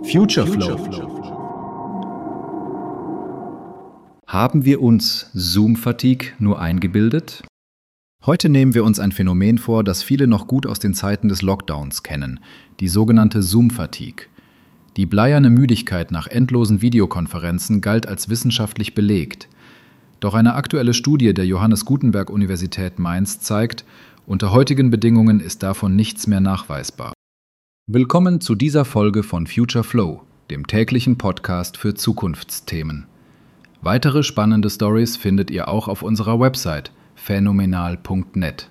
Future Flow. Haben wir uns Zoom-Fatigue nur eingebildet? Heute nehmen wir uns ein Phänomen vor, das viele noch gut aus den Zeiten des Lockdowns kennen, die sogenannte Zoom-Fatigue. Die bleierne Müdigkeit nach endlosen Videokonferenzen galt als wissenschaftlich belegt. Doch eine aktuelle Studie der Johannes Gutenberg Universität Mainz zeigt, unter heutigen Bedingungen ist davon nichts mehr nachweisbar. Willkommen zu dieser Folge von Future Flow, dem täglichen Podcast für Zukunftsthemen. Weitere spannende Stories findet ihr auch auf unserer Website phänomenal.net.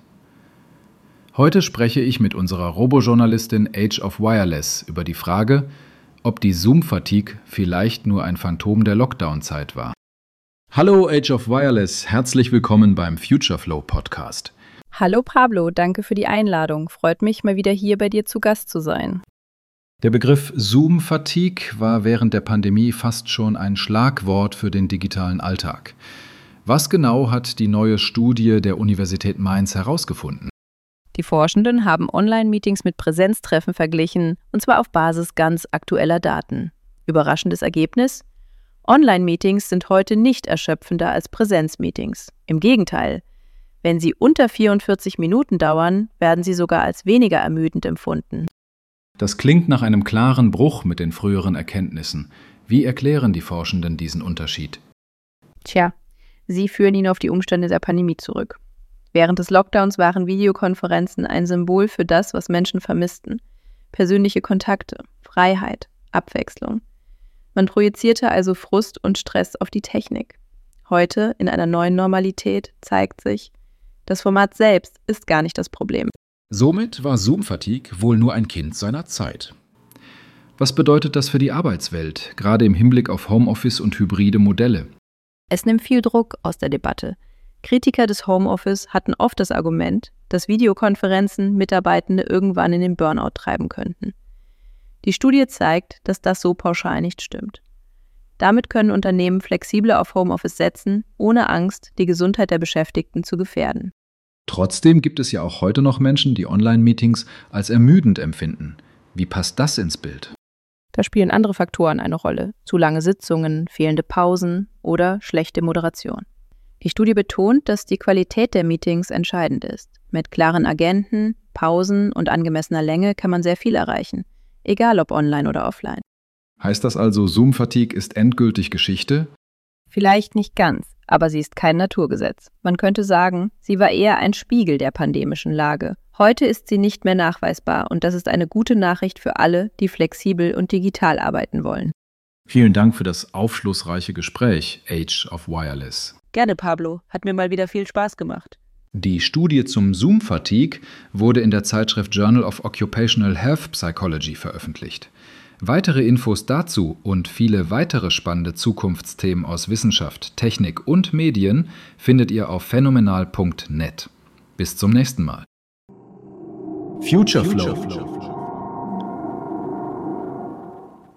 Heute spreche ich mit unserer Robojournalistin Age of Wireless über die Frage, ob die Zoom-Fatigue vielleicht nur ein Phantom der Lockdown-Zeit war. Hallo Age of Wireless, herzlich willkommen beim Future Flow Podcast. Hallo Pablo, danke für die Einladung. Freut mich, mal wieder hier bei dir zu Gast zu sein. Der Begriff Zoom-Fatigue war während der Pandemie fast schon ein Schlagwort für den digitalen Alltag. Was genau hat die neue Studie der Universität Mainz herausgefunden? Die Forschenden haben Online-Meetings mit Präsenztreffen verglichen, und zwar auf Basis ganz aktueller Daten. Überraschendes Ergebnis? Online-Meetings sind heute nicht erschöpfender als Präsenzmeetings. Im Gegenteil. Wenn sie unter 44 Minuten dauern, werden sie sogar als weniger ermüdend empfunden. Das klingt nach einem klaren Bruch mit den früheren Erkenntnissen. Wie erklären die Forschenden diesen Unterschied? Tja, sie führen ihn auf die Umstände der Pandemie zurück. Während des Lockdowns waren Videokonferenzen ein Symbol für das, was Menschen vermissten. Persönliche Kontakte, Freiheit, Abwechslung. Man projizierte also Frust und Stress auf die Technik. Heute, in einer neuen Normalität, zeigt sich, das Format selbst ist gar nicht das Problem. Somit war Zoom-Fatigue wohl nur ein Kind seiner Zeit. Was bedeutet das für die Arbeitswelt, gerade im Hinblick auf Homeoffice und hybride Modelle? Es nimmt viel Druck aus der Debatte. Kritiker des Homeoffice hatten oft das Argument, dass Videokonferenzen Mitarbeitende irgendwann in den Burnout treiben könnten. Die Studie zeigt, dass das so pauschal nicht stimmt. Damit können Unternehmen flexibler auf Homeoffice setzen, ohne Angst, die Gesundheit der Beschäftigten zu gefährden. Trotzdem gibt es ja auch heute noch Menschen, die Online-Meetings als ermüdend empfinden. Wie passt das ins Bild? Da spielen andere Faktoren eine Rolle: zu lange Sitzungen, fehlende Pausen oder schlechte Moderation. Die Studie betont, dass die Qualität der Meetings entscheidend ist. Mit klaren Agenten, Pausen und angemessener Länge kann man sehr viel erreichen, egal ob online oder offline. Heißt das also, Zoom-Fatigue ist endgültig Geschichte? Vielleicht nicht ganz, aber sie ist kein Naturgesetz. Man könnte sagen, sie war eher ein Spiegel der pandemischen Lage. Heute ist sie nicht mehr nachweisbar und das ist eine gute Nachricht für alle, die flexibel und digital arbeiten wollen. Vielen Dank für das aufschlussreiche Gespräch, Age of Wireless. Gerne, Pablo. Hat mir mal wieder viel Spaß gemacht. Die Studie zum Zoom-Fatigue wurde in der Zeitschrift Journal of Occupational Health Psychology veröffentlicht. Weitere Infos dazu und viele weitere spannende Zukunftsthemen aus Wissenschaft, Technik und Medien findet ihr auf phänomenal.net. Bis zum nächsten Mal. Future Flow.